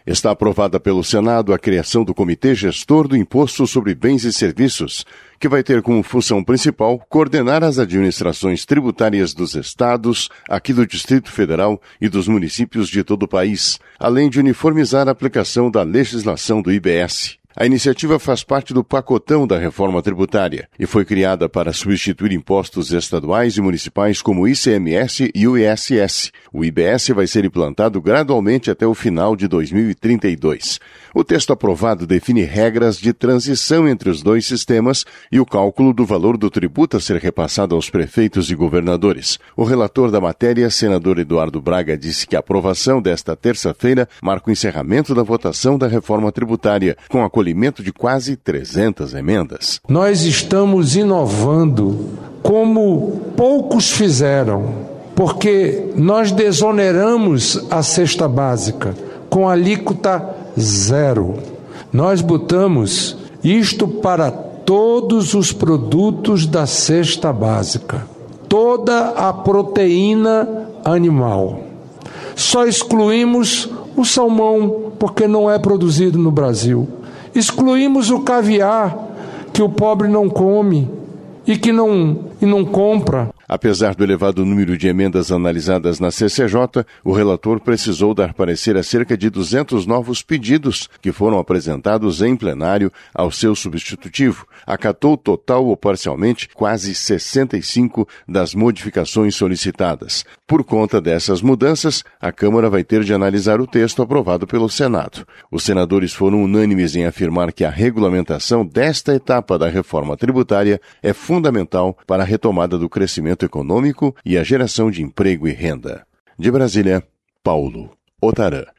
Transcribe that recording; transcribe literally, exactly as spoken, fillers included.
Está aprovada pelo Senado a criação do Comitê Gestor do Imposto sobre Bens e Serviços, que vai ter como função principal coordenar as administrações tributárias dos estados, aqui do Distrito Federal e dos municípios de todo o país, além de uniformizar a aplicação da legislação do I B S. A iniciativa faz parte do pacotão da reforma tributária e foi criada para substituir impostos estaduais e municipais como o I C M S e o I S S. O I B S vai ser implantado gradualmente até o final de dois mil e trinta e dois. O texto aprovado define regras de transição entre os dois sistemas e o cálculo do valor do tributo a ser repassado aos prefeitos e governadores. O relator da matéria, senador Eduardo Braga, disse que a aprovação desta terça-feira marca o encerramento da votação da reforma tributária, com acolhimento de quase trezentas emendas. Nós estamos inovando como poucos fizeram, porque nós desoneramos a cesta básica com alíquota zero. Nós botamos isto para todos os produtos da cesta básica, toda a proteína animal. Só excluímos o salmão, porque não é produzido no Brasil. Excluímos o caviar, que o pobre não come e que não, e não compra. Apesar do elevado número de emendas analisadas na C C J, o relator precisou dar parecer a cerca de duzentos novos pedidos que foram apresentados em plenário ao seu substitutivo. Acatou total ou parcialmente quase sessenta e cinco das modificações solicitadas. Por conta dessas mudanças, a Câmara vai ter de analisar o texto aprovado pelo Senado. Os senadores foram unânimes em afirmar que a regulamentação desta etapa da reforma tributária é fundamental para a retomada do crescimento econômico e a geração de emprego e renda. De Brasília, Paulo Otarã.